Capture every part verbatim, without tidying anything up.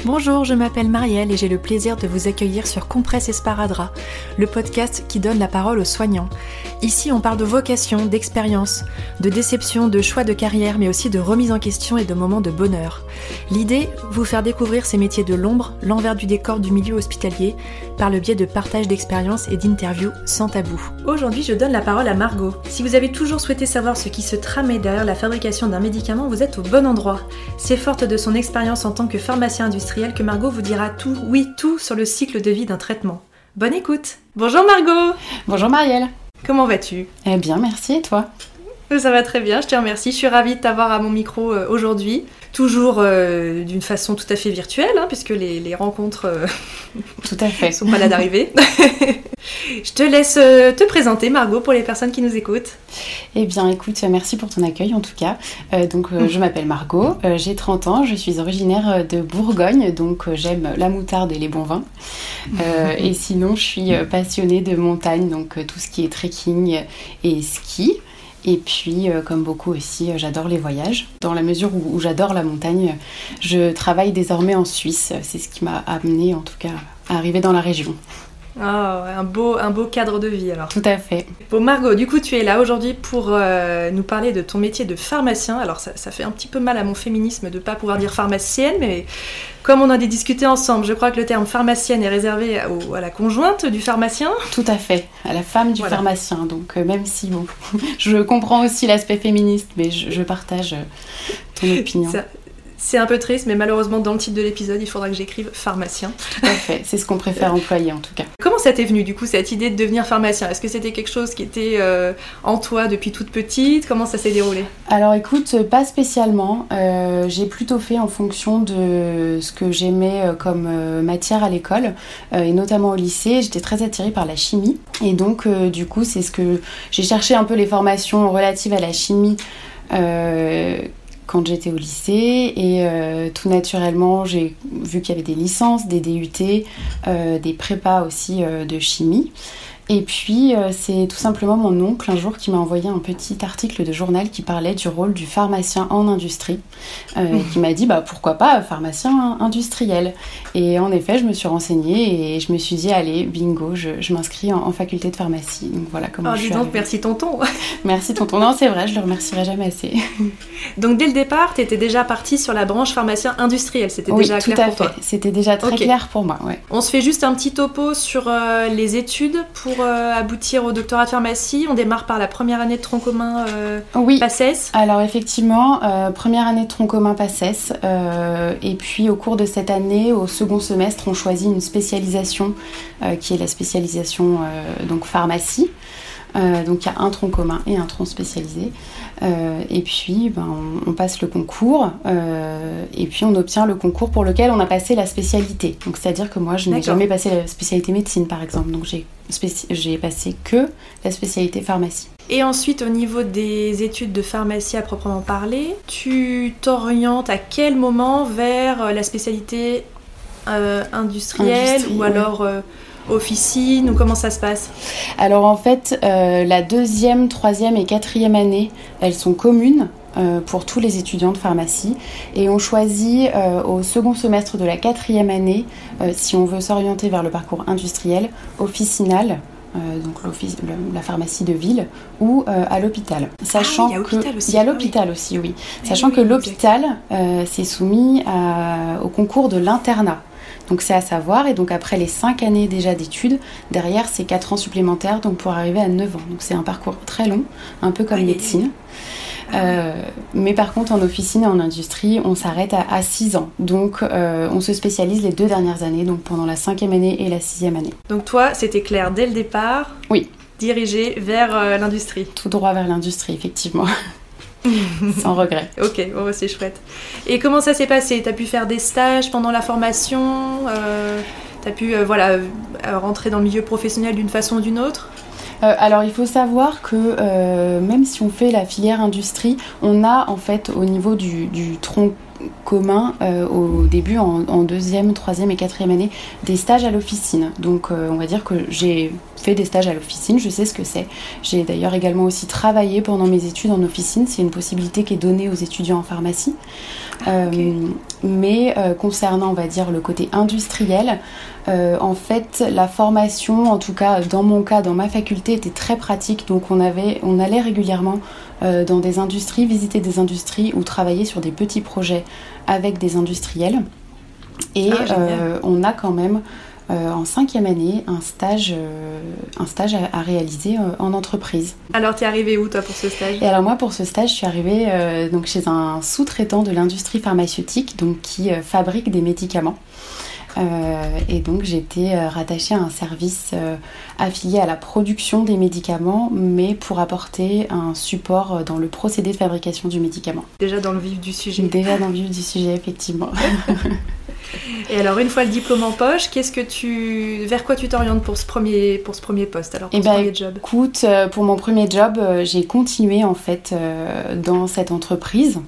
Bonjour, je m'appelle Marielle et j'ai le plaisir de vous accueillir sur Compresse Esparadrap, le podcast qui donne la parole aux soignants. Ici, on parle de vocation, d'expérience, de déception, de choix de carrière, mais aussi de remise en question et de moments de bonheur. L'idée, vous faire découvrir ces métiers de l'ombre, l'envers du décor du milieu hospitalier, par le biais de partage d'expériences et d'interviews sans tabou. Aujourd'hui, je donne la parole à Margot. Si vous avez toujours souhaité savoir ce qui se tramait derrière la fabrication d'un médicament, vous êtes au bon endroit. C'est forte de son expérience en tant que pharmacien industriel que Margot vous dira tout, oui tout, sur le cycle de vie d'un traitement. Bonne écoute. Bonjour Margot. Bonjour Marielle. Comment vas-tu ? Eh bien, merci, et toi ? Ça va très bien, je te remercie. Je suis ravie de t'avoir à mon micro euh, aujourd'hui. Toujours euh, d'une façon tout à fait virtuelle, hein, puisque les, les rencontres euh, tout à fait. sont pas là d'arriver. Je te laisse euh, te présenter, Margot, pour les personnes qui nous écoutent. Eh bien, écoute, merci pour ton accueil, en tout cas. Euh, donc, euh, je m'appelle Margot, euh, j'ai trente ans, je suis originaire de Bourgogne, donc euh, j'aime la moutarde et les bons vins. Euh, et sinon, je suis passionnée de montagne, donc euh, tout ce qui est trekking et ski. Et puis, euh, comme beaucoup aussi, euh, j'adore les voyages. Dans la mesure où, où j'adore la montagne, je travaille désormais en Suisse. C'est ce qui m'a amenée, en tout cas, à arriver dans la région. Oh, un beau, un beau cadre de vie alors. Tout à fait. Bon Margot, du coup tu es là aujourd'hui pour euh, nous parler de ton métier de pharmacien. Alors ça, ça fait un petit peu mal à mon féminisme de ne pas pouvoir dire pharmacienne, mais comme on en a discuté ensemble, je crois que le terme pharmacienne est réservé au, à la conjointe du pharmacien. Tout à fait, à la femme du voilà. pharmacien. Donc euh, même si bon, je comprends aussi l'aspect féministe, mais je, je partage euh, ton opinion. Ça... C'est un peu triste, mais malheureusement, dans le titre de l'épisode, il faudra que j'écrive pharmacien. Tout à fait, c'est ce qu'on préfère employer en tout cas. Comment ça t'est venu, du coup, cette idée de devenir pharmacien ? Est-ce que c'était quelque chose qui était euh, en toi depuis toute petite ? Comment ça s'est déroulé ? Alors écoute, pas spécialement. Euh, j'ai plutôt fait en fonction de ce que j'aimais comme euh, matière à l'école, euh, et notamment au lycée. J'étais très attirée par la chimie. Et donc, euh, du coup, c'est ce que j'ai cherché un peu les formations relatives à la chimie euh, quand j'étais au lycée, et euh, tout naturellement j'ai vu qu'il y avait des licences, des D U T, euh, des prépas aussi euh, de chimie. Et puis, euh, c'est tout simplement mon oncle, un jour, qui m'a envoyé un petit article de journal qui parlait du rôle du pharmacien en industrie, euh, mmh. et qui m'a dit, bah, pourquoi pas pharmacien industriel. Et en effet, je me suis renseignée et je me suis dit, allez, bingo, je, je m'inscris en, en faculté de pharmacie. Donc voilà comment oh, je suis dis donc, arrivée. Merci tonton. Merci tonton. Non, c'est vrai, je le remercierai jamais assez. Donc dès le départ, tu étais déjà partie sur la branche pharmacien industriel, c'était oui, déjà clair pour toi ? Oui, tout à fait. C'était déjà très okay. clair pour moi, ouais. On se fait juste un petit topo sur euh, les études pour euh, aboutir au doctorat de pharmacie. On démarre par la première année de tronc commun euh, oui. PACES. Alors effectivement, euh, première année de tronc commun PACES, euh, et puis au cours de cette année, au second semestre, on choisit une spécialisation euh, qui est la spécialisation euh, donc pharmacie. Euh, donc il y a un tronc commun et un tronc spécialisé, euh, et puis ben, on, on passe le concours, euh, et puis on obtient le concours pour lequel on a passé la spécialité. Donc c'est à dire que moi je n'ai D'accord. jamais passé la spécialité médecine par exemple, donc j'ai, spéci- j'ai passé que la spécialité pharmacie. Et ensuite, au niveau des études de pharmacie à proprement parler, tu t'orientes à quel moment vers la spécialité euh, industrielle Industrie, ou alors euh, officine, ou comment ça se passe ? Alors en fait, euh, la deuxième, troisième et quatrième année, elles sont communes euh, pour tous les étudiants de pharmacie, et on choisit euh, au second semestre de la quatrième année, euh, si on veut s'orienter vers le parcours industriel, officinal, Euh, donc le, la pharmacie de ville, ou euh, à l'hôpital. Sachant ah, il y a l'hôpital que, aussi. Il y a l'hôpital ah, oui. aussi, oui. Mais Sachant oui, que l'hôpital, euh, c'est soumis à, au concours de l'internat. Donc c'est à savoir, et donc après les cinq années déjà d'études, derrière c'est quatre ans supplémentaires, donc pour arriver à neuf ans. Donc c'est un parcours très long, un peu comme ah, médecine. Euh, mais par contre en officine et en industrie on s'arrête à, à six ans, donc euh, on se spécialise les deux dernières années, donc pendant la cinquième année et la sixième année. Donc toi c'était clair dès le départ, oui, dirigé vers euh, l'industrie. Tout droit vers l'industrie, effectivement. Sans regret. Ok, bon, c'est chouette. Et comment ça s'est passé ? T'as pu faire des stages pendant la formation, euh, t'as pu euh, voilà, euh, rentrer dans le milieu professionnel d'une façon ou d'une autre ? Euh, alors il faut savoir que euh, même si on fait la filière industrie, on a en fait au niveau du, du tronc commun euh, au début, en, en deuxième, troisième et quatrième année, des stages à l'officine. Donc euh, on va dire que j'ai fait des stages à l'officine, je sais ce que c'est. J'ai d'ailleurs également aussi travaillé pendant mes études en officine, c'est une possibilité qui est donnée aux étudiants en pharmacie. Euh, okay. Mais euh, concernant, on va dire, le côté industriel, euh, en fait, la formation, en tout cas dans mon cas, dans ma faculté, était très pratique. Donc on, avait, on allait régulièrement euh, dans des industries, visiter des industries ou travailler sur des petits projets avec des industriels. Et ah, euh, on a quand même euh, en cinquième année un stage, euh, un stage à, à réaliser euh, en entreprise. Alors tu es arrivée où toi pour ce stage ? Et alors moi pour ce stage je suis arrivée euh, donc chez un sous-traitant de l'industrie pharmaceutique donc, qui euh, fabrique des médicaments. Euh, et donc j'étais euh, rattachée à un service euh, affilié à la production des médicaments, mais pour apporter un support euh, dans le procédé de fabrication du médicament. Déjà dans le vif du sujet. Déjà dans le vif du sujet, effectivement. Et alors une fois le diplôme en poche, qu'est-ce que tu, vers quoi tu t'orientes pour ce premier, pour ce premier poste, alors pour et ce ben, premier job ? Écoute, euh, pour mon premier job, euh, j'ai continué en fait euh, dans cette entreprise.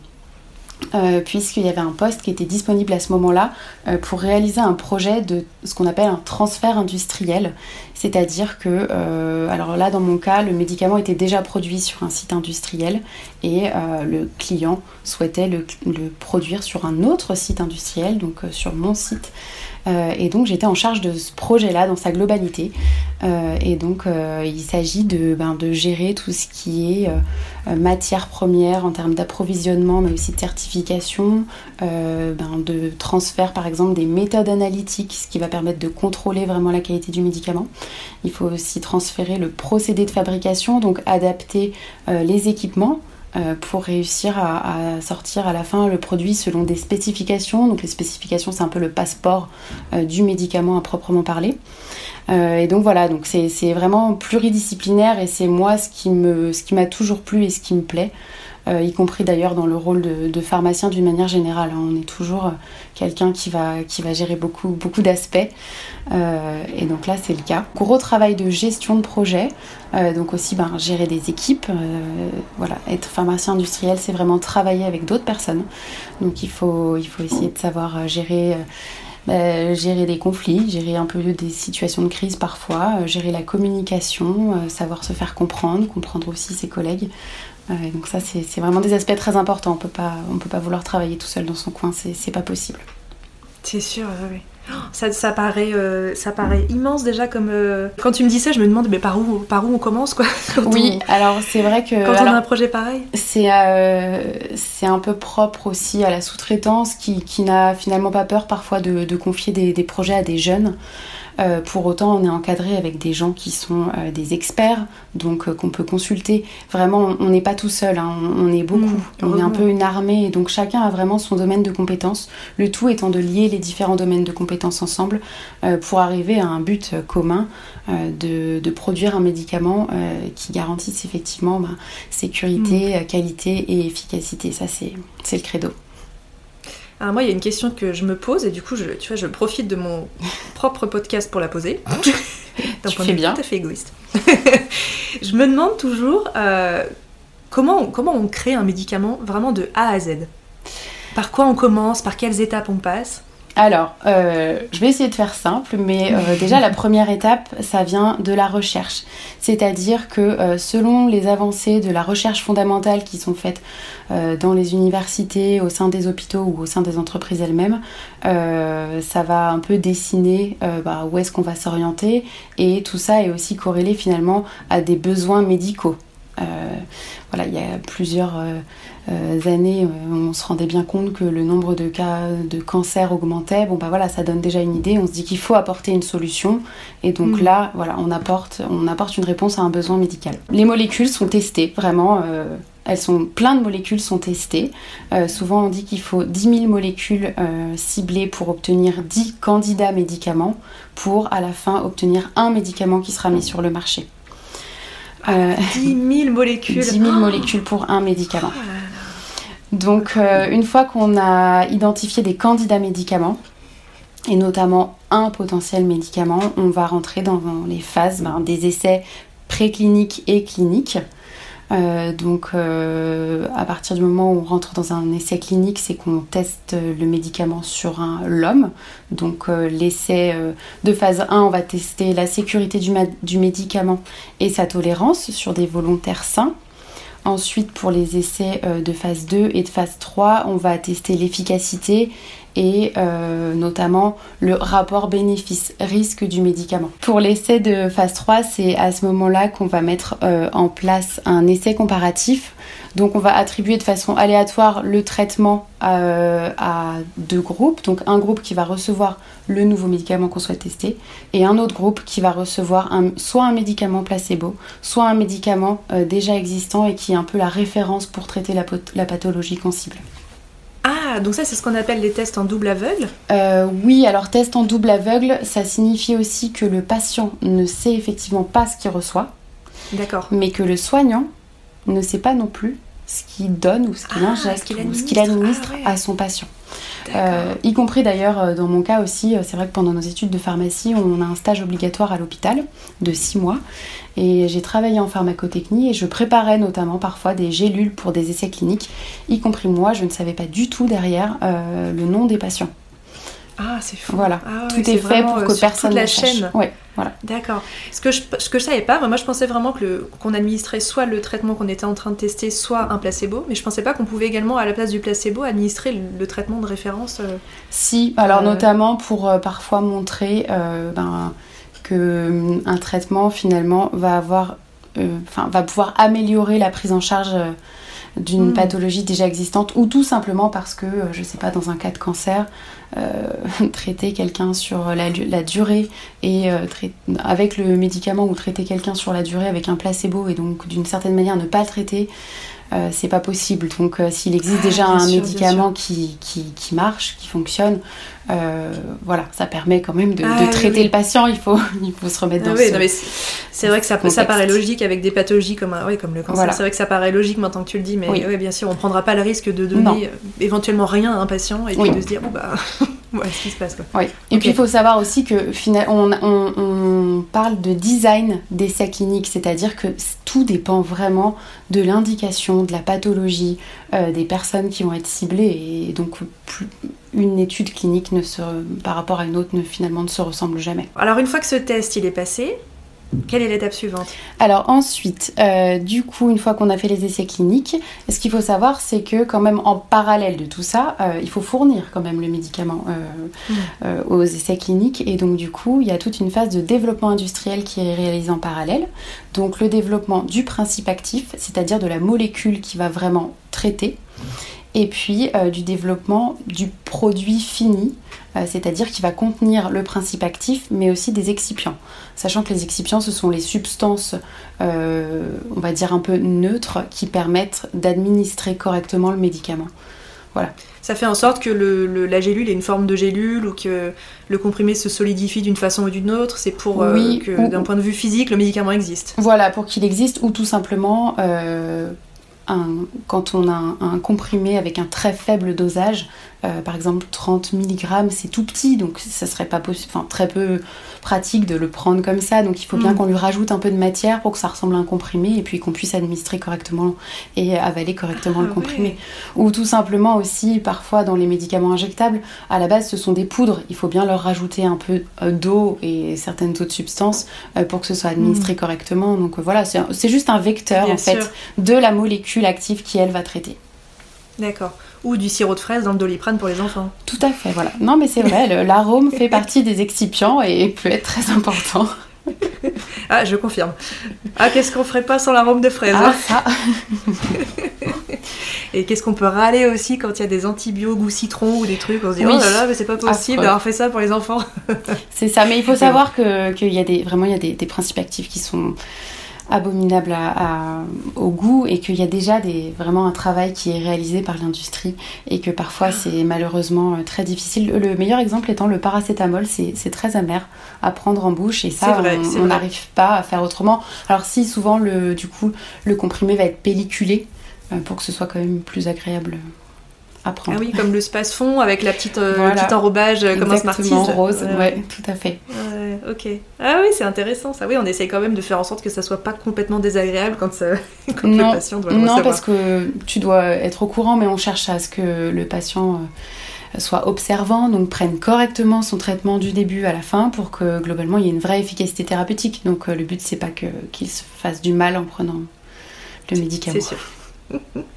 Euh, puisqu'il y avait un poste qui était disponible à ce moment-là euh, pour réaliser un projet de ce qu'on appelle un transfert industriel. C'est-à-dire que, euh, alors là dans mon cas, le médicament était déjà produit sur un site industriel et euh, le client souhaitait le, le produire sur un autre site industriel, donc euh, sur mon site. Euh, et donc j'étais en charge de ce projet-là dans sa globalité. Euh, et donc euh, il s'agit de, ben, de gérer tout ce qui est euh, matière première en termes d'approvisionnement, mais aussi de certification, euh, ben, de transfert par exemple des méthodes analytiques, ce qui va permettre de contrôler vraiment la qualité du médicament. Il faut aussi transférer le procédé de fabrication, donc adapter euh, les équipements Euh, pour réussir à, à sortir à la fin le produit selon des spécifications. Donc les spécifications, c'est un peu le passeport euh, du médicament à proprement parler. Euh, et donc voilà, donc c'est, c'est vraiment pluridisciplinaire et c'est moi ce qui, me, ce qui m'a toujours plu et ce qui me plaît. Euh, y compris d'ailleurs dans le rôle de, de pharmacien d'une manière générale. Hein. On est toujours euh, quelqu'un qui va, qui va gérer beaucoup, beaucoup d'aspects. Euh, et donc là, c'est le cas. Gros travail de gestion de projet. Euh, donc aussi, ben, gérer des équipes. Euh, voilà, être pharmacien industriel, c'est vraiment travailler avec d'autres personnes. Donc il faut, il faut essayer de savoir gérer... Euh, Bah, gérer des conflits, gérer un peu des situations de crise parfois, euh, gérer la communication, euh, savoir se faire comprendre, comprendre aussi ses collègues. Euh, donc ça, c'est, c'est vraiment des aspects très importants. On peut pas, on peut pas vouloir travailler tout seul dans son coin, c'est, c'est pas possible. C'est sûr, oui. Ça, ça, paraît, euh, ça paraît immense déjà comme... Euh... Quand tu me dis ça, je me demande mais par, où, par où on commence quoi. Oui, on... alors c'est vrai que... Quand alors, on a un projet pareil. C'est, euh, c'est un peu propre aussi à la sous-traitance qui, qui n'a finalement pas peur parfois de, de confier des, des projets à des jeunes. Euh, pour autant, on est encadré avec des gens qui sont euh, des experts, donc euh, qu'on peut consulter. Vraiment, on n'est pas tout seul, hein, on, on est beaucoup. Mmh, on est un peu une armée, et donc chacun a vraiment son domaine de compétences. Le tout étant de lier les différents domaines de compétences ensemble euh, pour arriver à un but euh, commun euh, de, de produire un médicament euh, qui garantisse effectivement ben, sécurité, mmh. qualité et efficacité. Ça, c'est, c'est le credo. Alors moi, il y a une question que je me pose et du coup, je, tu vois, je profite de mon propre podcast pour la poser. D'un tu point fais de vue bien. Tout à fait égoïste. Je me demande toujours euh, comment, on, comment on crée un médicament vraiment de A à Z. Par quoi on commence, par quelles étapes on passe ? Alors, euh, je vais essayer de faire simple, mais euh, déjà la première étape, ça vient de la recherche. C'est-à-dire que euh, selon les avancées de la recherche fondamentale qui sont faites euh, dans les universités, au sein des hôpitaux ou au sein des entreprises elles-mêmes, euh, ça va un peu dessiner euh, bah, où est-ce qu'on va s'orienter, et tout ça est aussi corrélé finalement à des besoins médicaux. Euh, voilà, il y a plusieurs euh, euh, années, euh, on se rendait bien compte que le nombre de cas de cancer augmentait. Bon, bah voilà, ça donne déjà une idée. On se dit qu'il faut apporter une solution, et donc mmh. là, voilà, on apporte, on apporte une réponse à un besoin médical. Les molécules sont testées, vraiment. Euh, elles sont, plein de molécules sont testées. Euh, souvent, on dit qu'il faut dix mille molécules euh, ciblées pour obtenir dix candidats médicaments, pour à la fin obtenir un médicament qui sera mis sur le marché. Euh, dix mille molécules. dix mille molécules pour un médicament. Donc, euh, une fois qu'on a identifié des candidats médicaments, et notamment un potentiel médicament, on va rentrer dans les phases ben, des essais précliniques et cliniques. Euh, donc euh, à partir du moment où on rentre dans un essai clinique, c'est qu'on teste le médicament sur un, l'homme. Donc euh, l'essai euh, de phase un, on va tester la sécurité du, ma- du médicament et sa tolérance sur des volontaires sains. Ensuite, pour les essais euh, de phase deux et de phase trois, on va tester l'efficacité et euh, notamment le rapport bénéfice-risque du médicament. Pour l'essai de phase trois, c'est à ce moment-là qu'on va mettre euh, en place un essai comparatif. Donc on va attribuer de façon aléatoire le traitement euh, à deux groupes. Donc un groupe qui va recevoir le nouveau médicament qu'on souhaite tester et un autre groupe qui va recevoir un, soit un médicament placebo, soit un médicament euh, déjà existant et qui est un peu la référence pour traiter la, pot- la pathologie qu'on cible. Ah, donc ça c'est ce qu'on appelle les tests en double aveugle. Euh, oui, alors test en double aveugle, ça signifie aussi que le patient ne sait effectivement pas ce qu'il reçoit. D'accord. Mais que le soignant ne sait pas non plus ce qu'il donne ou ce qu'il ah, injecte ce qu'il ou ce qu'il administre ah, ouais. à son patient. Euh, y compris d'ailleurs dans mon cas aussi, c'est vrai que pendant nos études de pharmacie, on a un stage obligatoire à l'hôpital de six mois et j'ai travaillé en pharmacotechnie et je préparais notamment parfois des gélules pour des essais cliniques, y compris moi, je ne savais pas du tout derrière euh, le nom des patients. Ah, c'est fou. Voilà, ah, tout ouais, est fait pour que personne toute la ne sache. chaîne. Ouais, voilà. D'accord. Ce que je ce que je savais pas, moi je pensais vraiment que le, qu'on administrait soit le traitement qu'on était en train de tester, soit un placebo, mais je pensais pas qu'on pouvait également à la place du placebo administrer le, le traitement de référence. Euh, si, alors euh... notamment pour euh, parfois montrer euh, ben, que euh, un traitement finalement va avoir, enfin euh, va pouvoir améliorer la prise en charge. Euh, d'une mmh. pathologie déjà existante ou tout simplement parce que, euh, je sais pas, dans un cas de cancer, euh, traiter quelqu'un sur la, la durée et euh, trai- avec le médicament ou traiter quelqu'un sur la durée avec un placebo et donc d'une certaine manière ne pas le traiter, euh, c'est pas possible. Donc euh, s'il existe ah, déjà un sûr, médicament qui, qui, qui marche, qui fonctionne, euh, voilà, ça permet quand même de, ah, de traiter oui. le patient, il faut, il faut se remettre dans ah, oui, ce non, mais c'est, c'est vrai que ça, ça paraît logique avec des pathologies comme, oui, comme le cancer, voilà. C'est vrai que ça paraît logique maintenant que tu le dis, mais oui. Ouais, bien sûr, on prendra pas le risque de donner euh, éventuellement rien à un patient et puis oui. de se dire, bon bah, voilà ce qui se passe. Quoi. Oui. Et okay. puis il faut savoir aussi que on, on, on parle de design d'essais cliniques, c'est-à-dire que tout dépend vraiment de l'indication, de la pathologie, euh, des personnes qui vont être ciblées et donc plus, une étude clinique ne se, par rapport à une autre ne, finalement ne se ressemble jamais. Alors une fois que ce test il est passé, quelle est l'étape suivante ? Alors ensuite, euh, du coup, une fois qu'on a fait les essais cliniques, ce qu'il faut savoir, c'est que quand même en parallèle de tout ça, euh, il faut fournir quand même le médicament euh, mmh. euh, aux essais cliniques. Et donc du coup, il y a toute une phase de développement industriel qui est réalisée en parallèle. Donc le développement du principe actif, c'est-à-dire de la molécule qui va vraiment traiter. Et puis euh, du développement du produit fini, euh, c'est-à-dire qui va contenir le principe actif, mais aussi des excipients. Sachant que les excipients, ce sont les substances, euh, on va dire un peu neutres, qui permettent d'administrer correctement le médicament. Voilà. Ça fait en sorte que le, le, la gélule ait une forme de gélule ou que le comprimé se solidifie d'une façon ou d'une autre. C'est pour oui, euh, que, ou, d'un point de vue physique, le médicament existe. Voilà, pour qu'il existe, ou tout simplement... Euh, Un, quand on a un, un comprimé avec un très faible dosage, euh, par exemple trente milligrammes, c'est tout petit, donc ça serait pas possi- enfin, très peu pratique de le prendre comme ça, donc il faut bien mmh. qu'on lui rajoute un peu de matière pour que ça ressemble à un comprimé et puis qu'on puisse administrer correctement et avaler correctement ah, le comprimé. Ouais. Ou tout simplement aussi, parfois dans les médicaments injectables, à la base ce sont des poudres, il faut bien leur rajouter un peu d'eau et certaines autres substances euh, pour que ce soit administré mmh. correctement, donc euh, voilà, c'est, c'est juste un vecteur bien en sûr. Fait de la molécule active qui elle va traiter. D'accord. Ou du sirop de fraise dans le Doliprane pour les enfants. Tout à fait, voilà. Non mais c'est vrai, le, l'arôme fait partie des excipients et peut être très important. Ah, je confirme. Ah, qu'est-ce qu'on ferait pas sans l'arôme de fraise Ah, ça. Et qu'est-ce qu'on peut râler aussi quand il y a des antibiotiques goût citron ou des trucs, on se dit oui. Oh là là, mais c'est pas possible Affreux. D'avoir fait ça pour les enfants. C'est ça, mais il faut savoir que qu'il y a des vraiment il y a des, des principes actifs qui sont abominable à, à, au goût et qu'il y a déjà des, vraiment un travail qui est réalisé par l'industrie et que parfois c'est malheureusement très difficile. Le meilleur exemple étant le paracétamol, c'est, c'est très amer à prendre en bouche et ça vrai, on n'arrive pas à faire autrement. Alors si souvent le, du coup, le comprimé va être pelliculé euh, pour que ce soit quand même plus agréable à prendre. Ah oui, comme le Spasfon avec la petite, euh, voilà. le petit enrobage comme un Smarties. Exactement, rose, ouais. ouais, tout à fait. Ouais. Ouais, ok. Ah oui, c'est intéressant ça. Oui, on essaye quand même de faire en sorte que ça soit pas complètement désagréable quand, ça, quand non, le patient doit le recevoir. Non, parce que tu dois être au courant, mais on cherche à ce que le patient euh, soit observant, donc prenne correctement son traitement du début à la fin pour que globalement il y ait une vraie efficacité thérapeutique. Donc euh, le but c'est pas que, qu'il se fasse du mal en prenant le médicament. C'est sûr.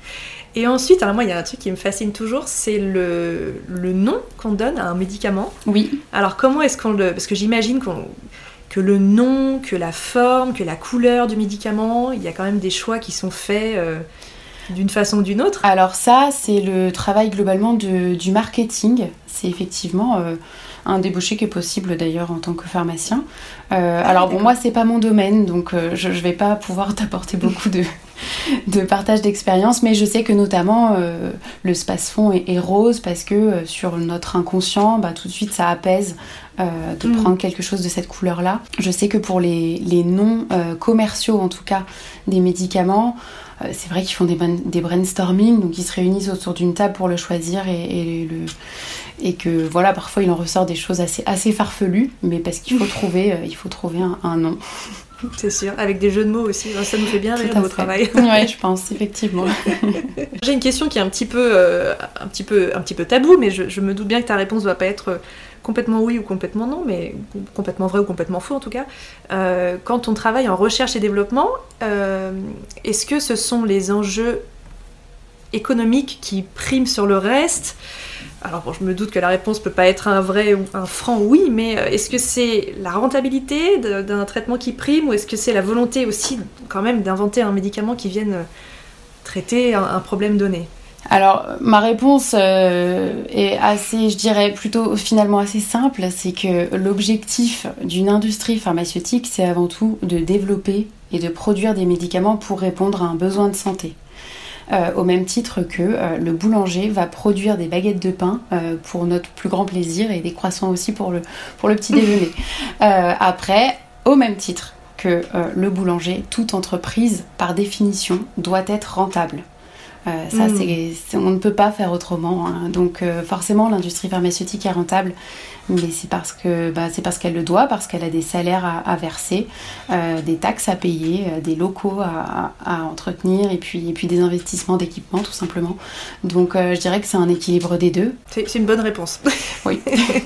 Et ensuite, alors moi, il y a un truc qui me fascine toujours, c'est le, le nom qu'on donne à un médicament. Oui. Alors, comment est-ce qu'on le... Parce que j'imagine qu'on, que le nom, que la forme, que la couleur du médicament, il y a quand même des choix qui sont faits euh, d'une façon ou d'une autre. Alors ça, c'est le travail globalement de, du marketing. C'est effectivement euh, un débouché qui est possible d'ailleurs en tant que pharmacien. Euh, ah, alors bon, moi, c'est pas mon domaine, donc euh, je, je vais pas pouvoir t'apporter beaucoup de... de partage d'expérience, mais je sais que notamment euh, le Spasfon est, est rose parce que euh, sur notre inconscient, bah, tout de suite ça apaise euh, de mmh. prendre quelque chose de cette couleur-là. Je sais que pour les, les noms euh, commerciaux, en tout cas, des médicaments, euh, c'est vrai qu'ils font des, des brainstorming, donc ils se réunissent autour d'une table pour le choisir et, et, le, et que voilà, parfois il en ressort des choses assez, assez farfelues, mais parce qu'il faut trouver, euh, il faut trouver un, un nom. C'est sûr, avec des jeux de mots aussi, ça nous fait bien rire au travail. Oui, je pense, effectivement. J'ai une question qui est un petit peu, euh, un petit peu, un petit peu tabou, mais je, je me doute bien que ta réponse ne va pas être complètement oui ou complètement non, mais complètement vrai ou complètement faux en tout cas. Euh, quand on travaille en recherche et développement, euh, est-ce que ce sont les enjeux économiques qui priment sur le reste ? Alors bon, je me doute que la réponse peut pas être un vrai ou un franc oui, mais est-ce que c'est la rentabilité d'un traitement qui prime ou est-ce que c'est la volonté aussi quand même d'inventer un médicament qui vienne traiter un, un problème donné ? Alors, ma réponse euh, est assez, je dirais, plutôt finalement assez simple, c'est que l'objectif d'une industrie pharmaceutique, c'est avant tout de développer et de produire des médicaments pour répondre à un besoin de santé. Euh, au même titre que euh, le boulanger va produire des baguettes de pain euh, pour notre plus grand plaisir et des croissants aussi pour le, pour le petit déjeuner. Euh, après, au même titre que euh, le boulanger, toute entreprise, par définition, doit être rentable. Euh, ça, mmh. c'est, c'est, on ne peut pas faire autrement. Hein. Donc, euh, forcément, l'industrie pharmaceutique est rentable, mais c'est parce que, bah, c'est parce qu'elle le doit, parce qu'elle a des salaires à, à verser, euh, des taxes à payer, euh, des locaux à, à, à entretenir, et puis, et puis des investissements d'équipement, tout simplement. Donc, euh, je dirais que c'est un équilibre des deux. C'est, c'est une bonne réponse. Oui.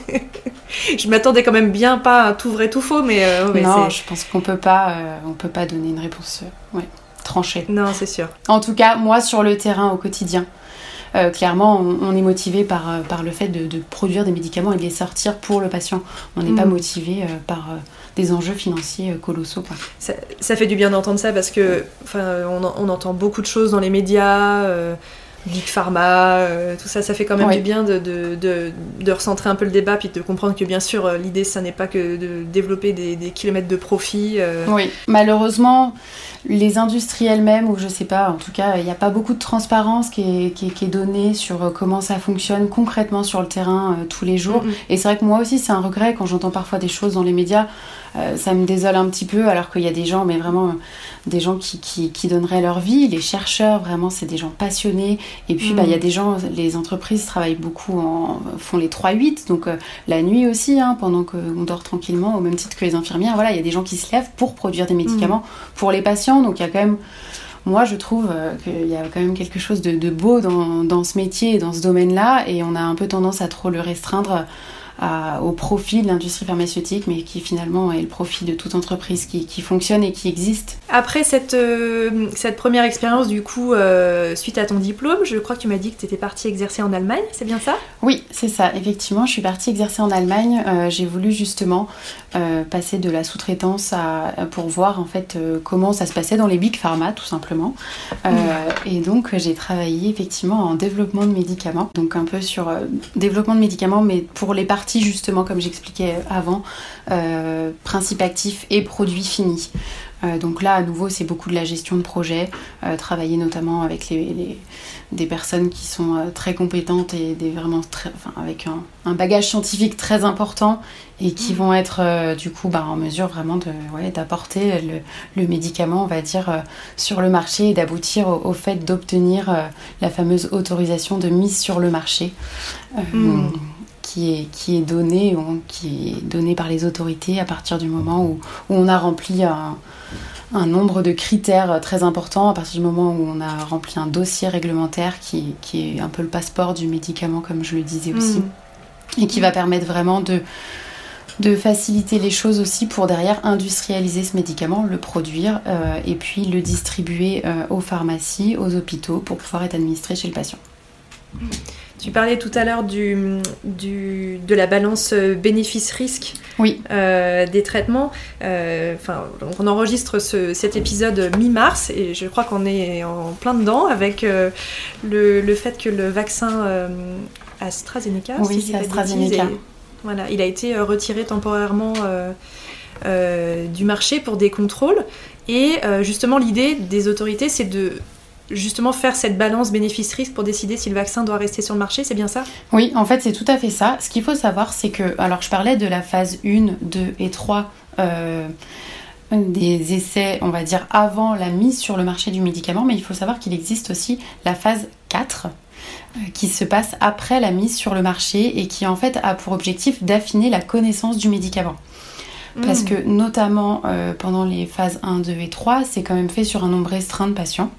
Je m'attendais quand même bien pas à tout vrai, tout faux, mais euh, ouais, non, c'est... je pense qu'on peut pas, euh, on peut pas donner une réponse. Euh, ouais. Tranché. Non, c'est sûr. En tout cas, moi, sur le terrain, au quotidien, euh, clairement, on, on est motivé par, euh, par le fait de, de produire des médicaments et de les sortir pour le patient. On n'est mmh. pas motivé euh, par euh, des enjeux financiers euh, colossaux. Quoi. Ça, ça fait du bien d'entendre ça parce que, on, on entend beaucoup de choses dans les médias, euh, Big Pharma, euh, tout ça, ça fait quand même oui. du bien de, de, de, de recentrer un peu le débat puis de comprendre que bien sûr, l'idée, ça n'est pas que de développer des, des kilomètres de profit. Euh... Oui, malheureusement... Les industriels même, ou je sais pas, en tout cas, il n'y a pas beaucoup de transparence qui est, qui est, qui est donnée sur comment ça fonctionne concrètement sur le terrain euh, tous les jours. Mm-hmm. Et c'est vrai que moi aussi, c'est un regret quand j'entends parfois des choses dans les médias. Euh, ça me désole un petit peu, alors qu'il y a des gens, mais vraiment des gens qui, qui, qui donneraient leur vie. Les chercheurs, vraiment, c'est des gens passionnés. Et puis, mm-hmm. bah, il y a des gens, les entreprises travaillent beaucoup, en, font les trois huit, donc euh, la nuit aussi, hein, pendant qu'on dort tranquillement, au même titre que les infirmières. Voilà, il y a des gens qui se lèvent pour produire des médicaments mm-hmm. pour les patients. Donc il y a quand même, moi je trouve euh, qu'il y a quand même quelque chose de, de beau dans, dans ce métier et dans ce domaine-là, et on a un peu tendance à trop le restreindre à, au profit de l'industrie pharmaceutique, mais qui finalement est le profit de toute entreprise qui, qui fonctionne et qui existe. Après cette, euh, cette première expérience, du coup, euh, suite à ton diplôme, je crois que tu m'as dit que tu étais partie exercer en Allemagne, c'est bien ça ? Oui, c'est ça, effectivement, je suis partie exercer en Allemagne. Euh, j'ai voulu justement euh, passer de la sous-traitance à, pour voir en fait euh, comment ça se passait dans les Big Pharma, tout simplement. Euh, mmh. Et donc, j'ai travaillé effectivement en développement de médicaments, donc un peu sur euh, développement de médicaments, mais pour les parties justement, comme j'expliquais avant, euh, principes actifs et produits finis. Euh, donc là, à nouveau, c'est beaucoup de la gestion de projet, euh, travailler notamment avec les, les, des personnes qui sont euh, très compétentes et des, vraiment très, enfin, avec un, un bagage scientifique très important et qui vont être euh, du coup bah, en mesure vraiment de, ouais, d'apporter le, le médicament, on va dire, euh, sur le marché et d'aboutir au, au fait d'obtenir euh, la fameuse autorisation de mise sur le marché. Euh, mmh. qui est, qui est donné, ou qui est donné par les autorités à partir du moment où, où on a rempli un, un nombre de critères très importants, à partir du moment où on a rempli un dossier réglementaire qui, qui est un peu le passeport du médicament, comme je le disais aussi, mmh. et qui va permettre vraiment de, de faciliter les choses aussi pour derrière industrialiser ce médicament, le produire euh, et puis le distribuer euh, aux pharmacies, aux hôpitaux pour pouvoir être administré chez le patient. Tu parlais tout à l'heure du, du, de la balance bénéfice-risque oui. euh, des traitements. Euh, donc on enregistre ce, cet épisode mi-mars et je crois qu'on est en plein dedans avec euh, le, le fait que le vaccin euh, AstraZeneca, oui, si c'est AstraZeneca. Et, voilà, il a été retiré temporairement euh, euh, du marché pour des contrôles. Et euh, justement, l'idée des autorités, c'est de justement faire cette balance bénéfice-risque pour décider si le vaccin doit rester sur le marché, c'est bien ça ? Oui, en fait, c'est tout à fait ça. Ce qu'il faut savoir, c'est que... Alors, je parlais de la phase un, deux et trois, euh, des essais, on va dire, avant la mise sur le marché du médicament, mais il faut savoir qu'il existe aussi la phase quatre, euh, qui se passe après la mise sur le marché et qui, en fait, a pour objectif d'affiner la connaissance du médicament. Parce mmh. que, notamment, euh, pendant les phases un, deux et trois, c'est quand même fait sur un nombre restreint de patients.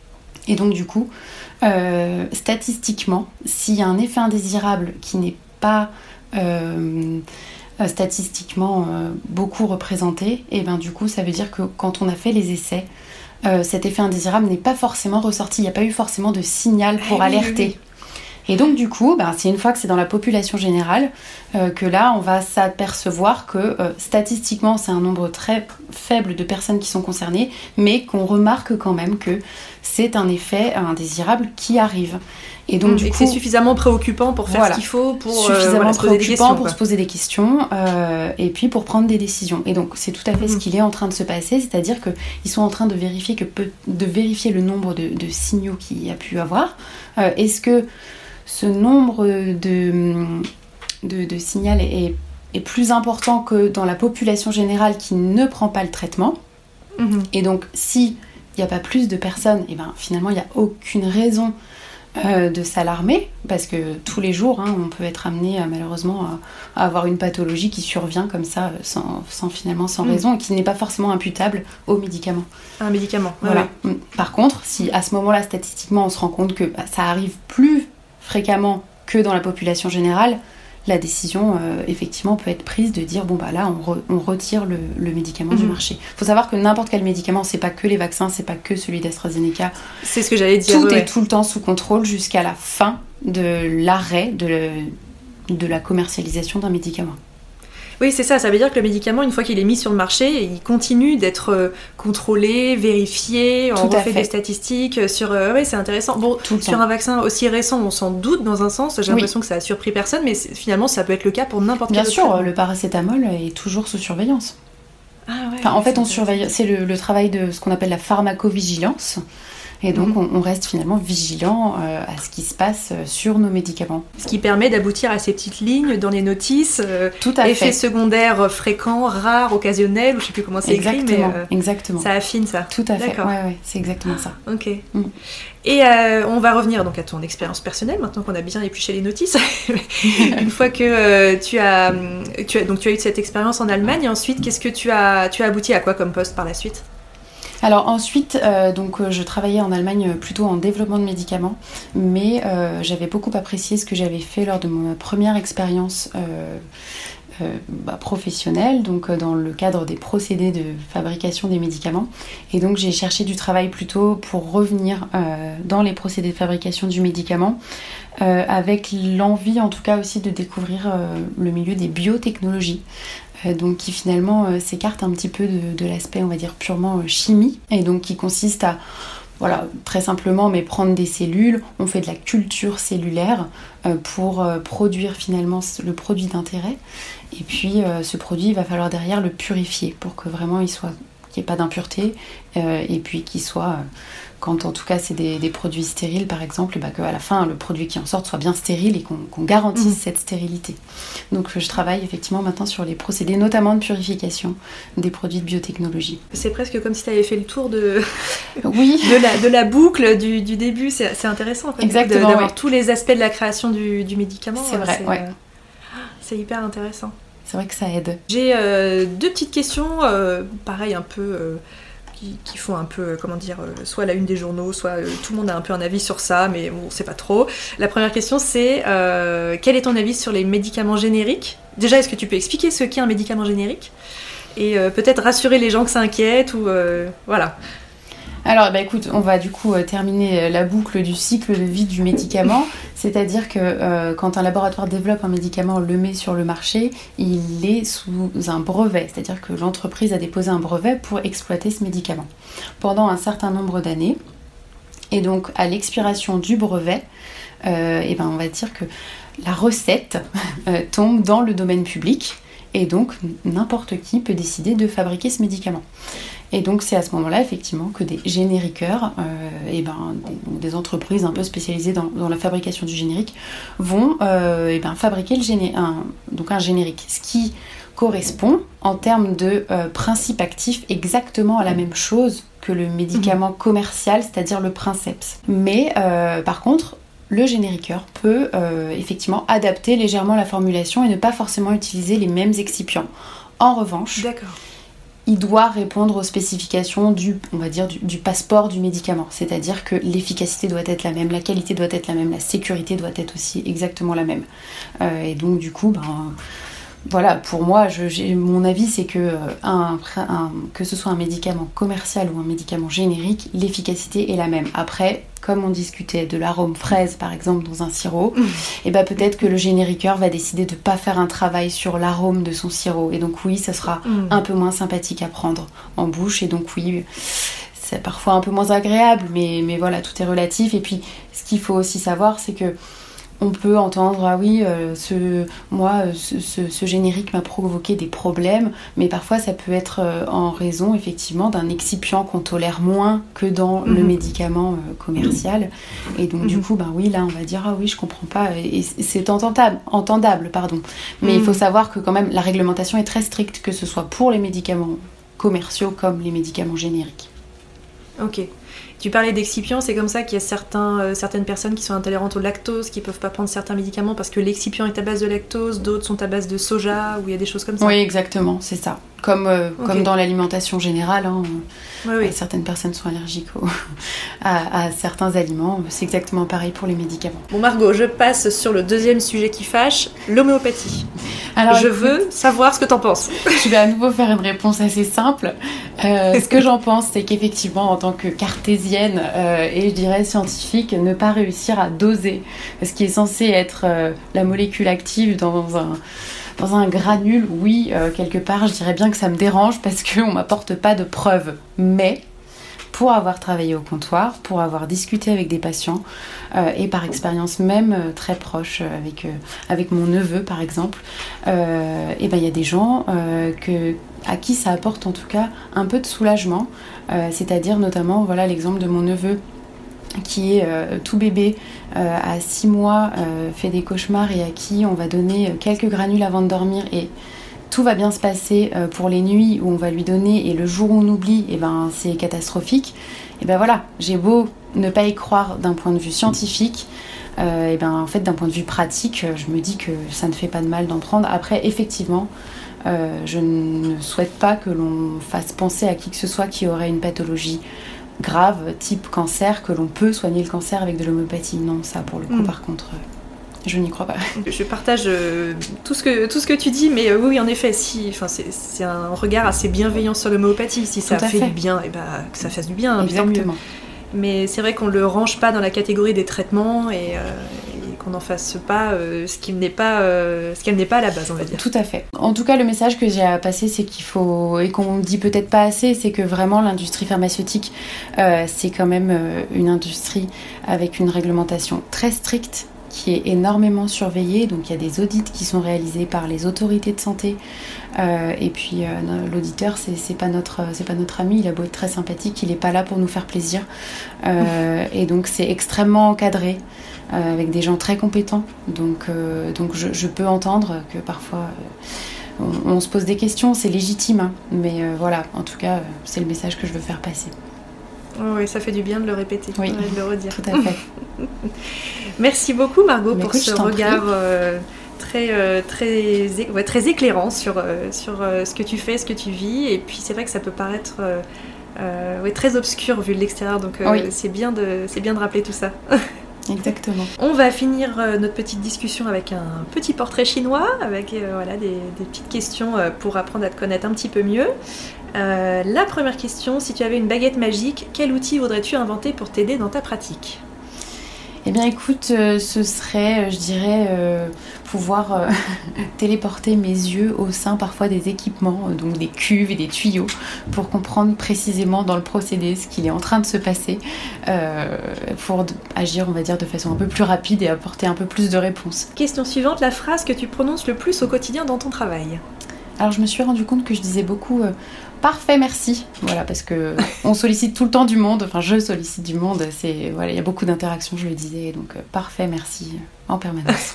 Et donc du coup, euh, statistiquement, s'il y a un effet indésirable qui n'est pas euh, statistiquement euh, beaucoup représenté, et ben du coup ça veut dire que quand on a fait les essais, euh, cet effet indésirable n'est pas forcément ressorti, il n'y a pas eu forcément de signal pour ah, alerter. Oui, oui. Et donc du coup, ben, c'est une fois que c'est dans la population générale euh, que là on va s'apercevoir que euh, statistiquement c'est un nombre très faible de personnes qui sont concernées, mais qu'on remarque quand même que c'est un effet indésirable qui arrive. Et donc mmh, du et coup, que c'est suffisamment préoccupant pour faire voilà, ce qu'il faut, pour suffisamment euh, voilà, se poser des questions, pour quoi. se poser des questions euh, et puis pour prendre des décisions. Et donc c'est tout à fait mmh. ce qu'il est en train de se passer, c'est-à-dire que ils sont en train de vérifier que peu, de vérifier le nombre de, de signaux qu'il y a pu avoir. Euh, est-ce que ce nombre de, de, de signaux est, est plus important que dans la population générale qui ne prend pas le traitement. Mmh. Et donc, s'il n'y a pas plus de personnes, et ben, finalement, il n'y a aucune raison euh, de s'alarmer, parce que tous les jours, hein, on peut être amené euh, malheureusement à, à avoir une pathologie qui survient comme ça, sans, sans finalement sans mmh. raison, et qui n'est pas forcément imputable au médicament. Un médicament, voilà. Ouais. Par contre, si à ce moment-là, statistiquement, on se rend compte que bah, ça arrive plus fréquemment que dans la population générale, la décision euh, effectivement peut être prise de dire bon bah là on, re, on retire le, le médicament mmh. du marché. Il faut savoir que n'importe quel médicament, c'est pas que les vaccins, c'est pas que celui d'AstraZeneca. C'est ce que j'allais dire. Tout ouais. est tout le temps sous contrôle jusqu'à la fin de l'arrêt de, le, de la commercialisation d'un médicament. Oui, c'est ça. Ça veut dire que le médicament, une fois qu'il est mis sur le marché, il continue d'être contrôlé, vérifié, on refait des statistiques sur... Euh, oui, c'est intéressant. Bon, sur temps. Un vaccin aussi récent, on s'en doute dans un sens. J'ai oui. l'impression que ça a surpris personne, mais finalement, ça peut être le cas pour n'importe quel Bien sûr, traitement. Le paracétamol est toujours sous surveillance. Ah ouais, enfin, en fait, on surveille... C'est le, le travail de ce qu'on appelle la pharmacovigilance. Et donc, mmh. on, on reste finalement vigilant euh, à ce qui se passe sur nos médicaments. Ce qui permet d'aboutir à ces petites lignes dans les notices. Euh, Tout à effets fait. secondaires fréquents, rares, occasionnels, ou je ne sais plus comment c'est exactement, écrit, mais euh, exactement. ça affine ça. Tout à fait, ouais, ouais, c'est exactement ça. Ok. Mmh. Et euh, on va revenir donc à ton expérience personnelle, maintenant qu'on a bien épluché les notices. Une fois que euh, tu, as, tu, as, donc, tu as eu cette expérience en Allemagne, et ensuite, qu'est-ce que tu as, tu as abouti à quoi comme poste par la suite ? Alors ensuite, euh, donc, euh, je travaillais en Allemagne plutôt en développement de médicaments, mais euh, j'avais beaucoup apprécié ce que j'avais fait lors de ma première expérience euh, euh, bah, professionnelle, donc euh, dans le cadre des procédés de fabrication des médicaments. Et donc j'ai cherché du travail plutôt pour revenir euh, dans les procédés de fabrication du médicament, euh, avec l'envie en tout cas aussi de découvrir euh, le milieu des biotechnologies. Donc qui finalement euh, s'écarte un petit peu de, de l'aspect, on va dire, purement euh, chimie, et donc qui consiste à, voilà, très simplement, mais prendre des cellules, on fait de la culture cellulaire euh, pour euh, produire finalement le produit d'intérêt, et puis euh, ce produit, il va falloir derrière le purifier pour que vraiment il soit, qu'il n'y ait pas d'impureté, euh, et puis qu'il soit... Euh, quand en tout cas c'est des, des produits stériles par exemple, bah, qu'à la fin le produit qui en sorte soit bien stérile et qu'on, qu'on garantisse mmh. cette stérilité. Donc je travaille effectivement maintenant sur les procédés notamment de purification des produits de biotechnologie. C'est presque comme si tu avais fait le tour de, oui. de, la, de la boucle du, du début, c'est, c'est intéressant en fait, exactement, de, d'avoir ouais. tous les aspects de la création du, du médicament. C'est vrai, c'est, ouais. Euh... C'est hyper intéressant. C'est vrai que ça aide. J'ai euh, deux petites questions, euh, pareil, un peu... Euh, qui, qui font un peu, euh, comment dire, euh, soit la une des journaux, soit euh, tout le monde a un peu un avis sur ça, mais bon, on sait pas trop. La première question, c'est euh, quel est ton avis sur les médicaments génériques ? Déjà, est-ce que tu peux expliquer ce qu'est un médicament générique ? Et euh, peut-être rassurer les gens que ça inquiète, ou... Euh, voilà. Alors, bah, écoute, on va du coup euh, terminer la boucle du cycle de vie du médicament. C'est-à-dire que euh, quand un laboratoire développe un médicament, le met sur le marché, il est sous un brevet. C'est-à-dire que l'entreprise a déposé un brevet pour exploiter ce médicament pendant un certain nombre d'années. Et donc, à l'expiration du brevet, euh, et ben, on va dire que la recette euh, tombe dans le domaine public. Et donc, n'importe qui peut décider de fabriquer ce médicament. Et donc, c'est à ce moment-là, effectivement, que des génériqueurs, euh, et ben, des, des entreprises un peu spécialisées dans, dans la fabrication du générique, vont euh, et ben, fabriquer le géné- un, donc un générique. Ce qui correspond, en termes de euh, principe actif, exactement à la même chose que le médicament mmh. commercial, c'est-à-dire le princeps. Mais, euh, par contre, le génériqueur peut euh, effectivement adapter légèrement la formulation et ne pas forcément utiliser les mêmes excipients. En revanche, D'accord. il doit répondre aux spécifications du, on va dire, du, du passeport du médicament. C'est-à-dire que l'efficacité doit être la même, la qualité doit être la même, la sécurité doit être aussi exactement la même. Euh, et donc du coup, ben, voilà, pour moi, je, j'ai, mon avis, c'est que, euh, un, un, que ce soit un médicament commercial ou un médicament générique, l'efficacité est la même. Après, comme on discutait de l'arôme fraise, par exemple, dans un sirop, mmh. et ben peut-être que le génériqueur va décider de ne pas faire un travail sur l'arôme de son sirop. Et donc oui, ça sera mmh. un peu moins sympathique à prendre en bouche. Et donc oui, c'est parfois un peu moins agréable, mais, mais voilà, tout est relatif. Et puis, ce qu'il faut aussi savoir, c'est que on peut entendre, ah oui, euh, ce, moi, ce, ce, ce générique m'a provoqué des problèmes, mais parfois ça peut être euh, en raison, effectivement, d'un excipient qu'on tolère moins que dans mmh. le médicament euh, commercial. Et donc, mmh. du coup, ben oui, là, on va dire, ah oui, je comprends pas, et, et c'est entendable, entendable, pardon. Mais mmh. il faut savoir que quand même, la réglementation est très stricte, que ce soit pour les médicaments commerciaux comme les médicaments génériques. Ok. Tu parlais d'excipients, c'est comme ça qu'il y a certains, euh, certaines personnes qui sont intolérantes au lactose, qui ne peuvent pas prendre certains médicaments parce que l'excipient est à base de lactose, d'autres sont à base de soja, ou il y a des choses comme ça. Oui, exactement, c'est ça. Comme, euh, okay. comme dans l'alimentation générale, hein, oui, oui. certaines personnes sont allergiques au, à, à certains aliments, c'est exactement pareil pour les médicaments. Bon Margot, je passe sur le deuxième sujet qui fâche, l'homéopathie. Alors, je écoute, veux savoir ce que t'en penses. Je vais à nouveau faire une réponse assez simple. Euh, ce que j'en pense, c'est qu'effectivement, en tant que cartésienne euh, et je dirais scientifique, ne pas réussir à doser ce qui est censé être euh, la molécule active dans un... Dans un granule, oui, euh, quelque part, je dirais bien que ça me dérange parce qu'on ne m'apporte pas de preuves. Mais pour avoir travaillé au comptoir, pour avoir discuté avec des patients euh, et par expérience même euh, très proche avec, euh, avec mon neveu, par exemple, euh, et ben, y a des gens euh, que, à qui ça apporte en tout cas un peu de soulagement. Euh, c'est-à-dire notamment, voilà l'exemple de mon neveu qui est euh, tout bébé, euh, à six mois, euh, fait des cauchemars et à qui on va donner quelques granules avant de dormir et tout va bien se passer euh, pour les nuits où on va lui donner et le jour où on oublie, et ben, c'est catastrophique. Et ben voilà, j'ai beau ne pas y croire d'un point de vue scientifique, euh, et ben en fait d'un point de vue pratique, je me dis que ça ne fait pas de mal d'en prendre. Après, effectivement, euh, je ne souhaite pas que l'on fasse penser à qui que ce soit qui aurait une pathologie grave, type cancer, que l'on peut soigner le cancer avec de l'homéopathie. Non, ça pour le coup, mmh. par contre, euh, je n'y crois pas. Je partage euh, tout, ce que, tout ce que tu dis, mais euh, oui, en effet, si, enfin, c'est, c'est un regard assez bienveillant sur l'homéopathie. Si ça fait, fait du bien, et bah, que ça fasse du bien. Exactement. Mais c'est vrai qu'on ne le range pas dans la catégorie des traitements et, euh, et qu'on n'en fasse pas euh, ce, qui n'est pas, euh, ce qu'elle n'est pas à la base, on va dire. Tout à fait. En tout cas, le message que j'ai à passer, c'est qu'il faut, et qu'on ne dit peut-être pas assez, c'est que vraiment l'industrie pharmaceutique, euh, c'est quand même euh, une industrie avec une réglementation très stricte, qui est énormément surveillée. Donc il y a des audits qui sont réalisés par les autorités de santé. Euh, et puis euh, l'auditeur, c'est, c'est pas notre, c'est pas notre ami, il a beau être très sympathique, il n'est pas là pour nous faire plaisir. Euh, et donc c'est extrêmement encadré, euh, avec des gens très compétents. Donc, euh, donc je, je peux entendre que parfois euh, on, on se pose des questions, c'est légitime. Hein, mais euh, voilà, en tout cas, c'est le message que je veux faire passer. Oh oui, ça fait du bien de le répéter, oui, de le redire. Tout à fait. Merci beaucoup Margot Mais pour écoute, ce regard euh, très, euh, très, ouais, très éclairant sur, euh, sur euh, ce que tu fais, ce que tu vis. Et puis c'est vrai que ça peut paraître euh, euh, ouais, très obscur vu de l'extérieur, donc euh, oui. c'est, bien de, c'est bien de rappeler tout ça. Exactement. On va finir euh, notre petite discussion avec un petit portrait chinois, avec euh, voilà, des, des petites questions euh, pour apprendre à te connaître un petit peu mieux. Euh, la première question, si tu avais une baguette magique, quel outil voudrais-tu inventer pour t'aider dans ta pratique ? Eh bien écoute, euh, ce serait, je dirais, euh, pouvoir euh, téléporter mes yeux au sein parfois des équipements, euh, donc des cuves et des tuyaux, pour comprendre précisément dans le procédé ce qu'il est en train de se passer, euh, pour d- agir, on va dire, de façon un peu plus rapide et apporter un peu plus de réponses. Question suivante, la phrase que tu prononces le plus au quotidien dans ton travail ? Alors je me suis rendu compte que je disais beaucoup euh, parfait merci, voilà, parce que on sollicite tout le temps du monde, enfin je sollicite du monde, c'est voilà, il y a beaucoup d'interactions, je le disais, donc euh, parfait merci euh, en permanence.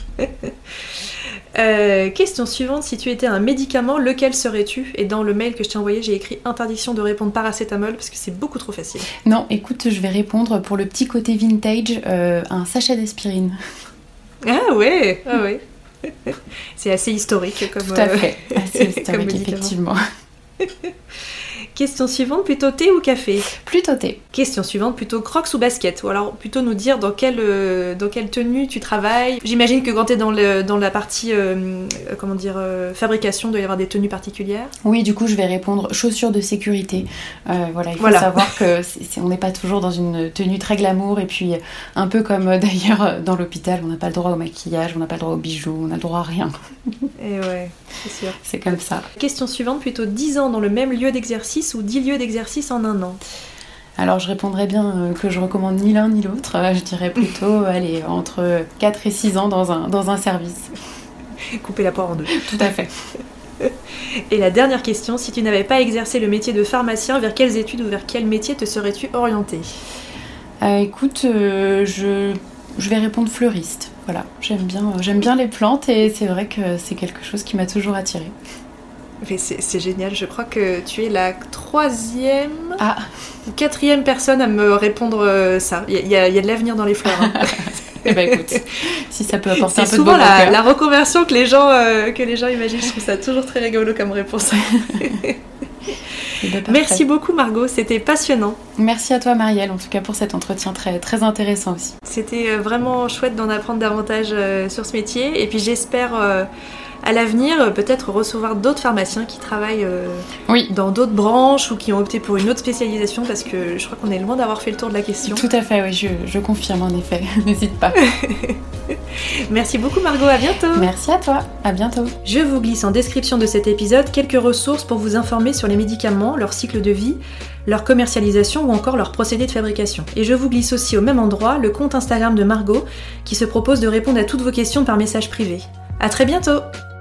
euh, question suivante, si tu étais un médicament, lequel serais-tu ? Et dans le mail que je t'ai envoyé, j'ai écrit interdiction de répondre paracétamol parce que c'est beaucoup trop facile. Non, écoute, je vais répondre pour le petit côté vintage, euh, un sachet d'aspirine. Ah ouais, ah ouais. C'est assez historique comme Tout à fait, euh, assez historique effectivement. Question suivante, plutôt thé ou café ? Plutôt thé. Question suivante, plutôt crocs ou basket ? Ou alors plutôt nous dire dans quelle, euh, dans quelle tenue tu travailles. J'imagine que quand tu es dans, le, dans la partie euh, comment dire, euh, fabrication, il doit y avoir des tenues particulières. Oui, du coup je vais répondre chaussures de sécurité. Euh, voilà, il faut voilà. savoir que c'est, c'est, on n'est pas toujours dans une tenue très glamour, et puis un peu comme euh, d'ailleurs dans l'hôpital, on n'a pas le droit au maquillage, on n'a pas le droit aux bijoux, on n'a le droit à rien. Et ouais, c'est sûr. C'est comme ça. Question suivante, plutôt dix ans dans le même lieu d'exercice ou dix lieux d'exercice en un an ? Alors je répondrais bien euh, que je recommande ni l'un ni l'autre, euh, je dirais plutôt euh, allez, entre quatre et six ans dans un, dans un service. Couper la poire en deux. Tout à fait. Et la dernière question, si tu n'avais pas exercé le métier de pharmacien, vers quelles études ou vers quel métier te serais-tu orientée ? euh, Écoute, euh, je, je vais répondre fleuriste. Voilà, j'aime bien, euh, j'aime bien les plantes et c'est vrai que c'est quelque chose qui m'a toujours attirée. Mais c'est, c'est génial, je crois que tu es la troisième ah. ou quatrième personne à me répondre euh, ça. Il y, y, y a de l'avenir dans les fleurs. Hein. Eh ben écoute, si ça peut apporter c'est un peu de souvent bon la, cœur. la reconversion que les gens euh, que les gens imaginent. Je trouve ça toujours très rigolo comme réponse. Ben, merci beaucoup Margot, c'était passionnant. Merci à toi Marielle, en tout cas pour cet entretien très, très intéressant aussi. C'était vraiment chouette d'en apprendre davantage euh, sur ce métier et puis j'espère euh, à l'avenir peut-être recevoir d'autres pharmaciens qui travaillent euh, oui. dans d'autres branches ou qui ont opté pour une autre spécialisation parce que je crois qu'on est loin d'avoir fait le tour de la question. Tout à fait, oui, je, je confirme en effet, n'hésite pas. Merci beaucoup Margot, à bientôt. Merci à toi, à bientôt. Je vous glisse en description de cet épisode quelques ressources pour vous informer sur les médicaments, leur cycle de vie, leur commercialisation ou encore leur procédé de fabrication. Et je vous glisse aussi au même endroit le compte Instagram de Margot qui se propose de répondre à toutes vos questions par message privé. À très bientôt!